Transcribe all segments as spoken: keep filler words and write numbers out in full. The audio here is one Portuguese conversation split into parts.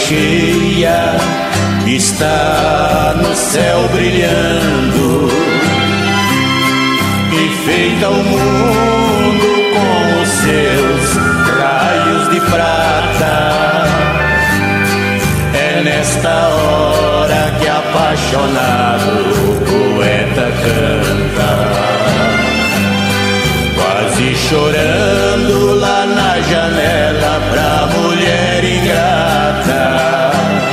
cheia está no céu brilhando, enfeita o mundo com os seus raios de prata. É nesta hora que apaixonado o poeta canta, quase chorando lá na janela pra mulher ingrata.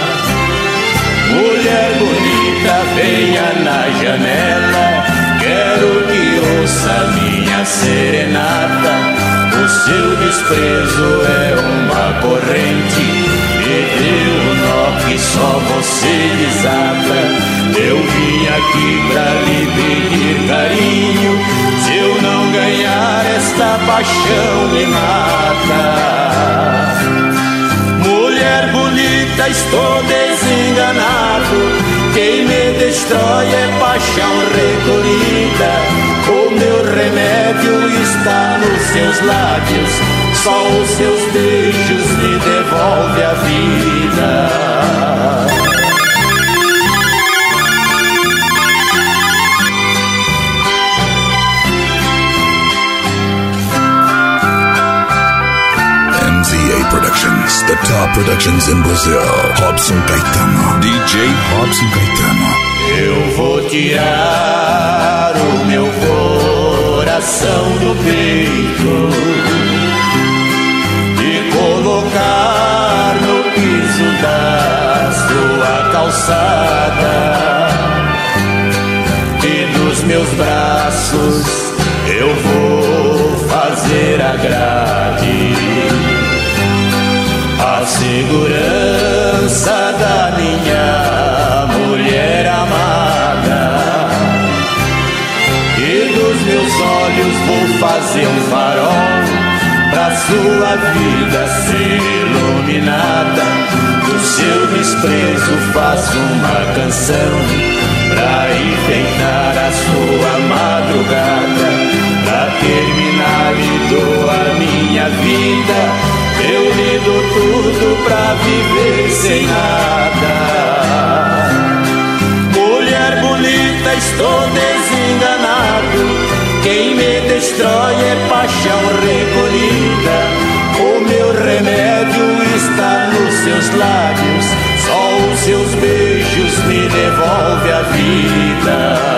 Mulher bonita, venha na janela, quero que ouça minha serenata. O seu desprezo é uma corrente, me deu um nó que só você desata. Eu vim aqui pra lhe pedir carinho, se eu não ganhar esta paixão me mata. Mulher bonita, estou desenganado, quem me destrói é paixão recolhida. O meu remédio está nos seus lábios, só os seus beijos me devolvem a vida. M Z A Productions, the top productions in Brazil. Robson Caetano, D J Robson Caetano. Eu vou tirar o meu coração do peito e colocar no piso da sua calçada, e dos meus braços eu vou fazer a grade, a segurança da minha mulher amada, e dos meus olhos vou fazer um farol pra sua vida ser iluminada. Do seu desprezo faço uma canção pra enfeitar a sua madrugada. Pra terminar lhe dou a minha vida, eu lhe dou tudo pra viver sem nada. Mulher bonita, estou desenganado, quem me destrói é paixão recolhida. O meu remédio está nos seus lábios, só os seus beijos me devolvem a vida.